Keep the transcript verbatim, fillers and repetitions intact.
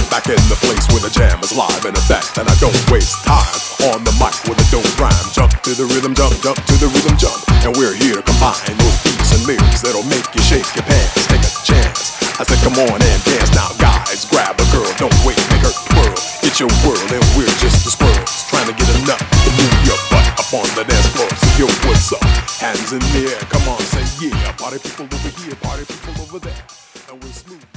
Back in the place where the jam is live in effect, and I don't waste time on the mic with a dope rhyme. Jump to the rhythm, jump, jump to the rhythm, jump. And we're here to combine those beats and lyrics that'll make you shake your pants. Take a chance. I said come on and dance now, guys. Grab a girl, don't wait, make her twirl. Get your whirl, and we're just the squirrels trying to get enough to move your butt up on the dance floor. So yo, what's up? Hands in the air, come on, say yeah. Party people over here, party people over there, and we're smooth.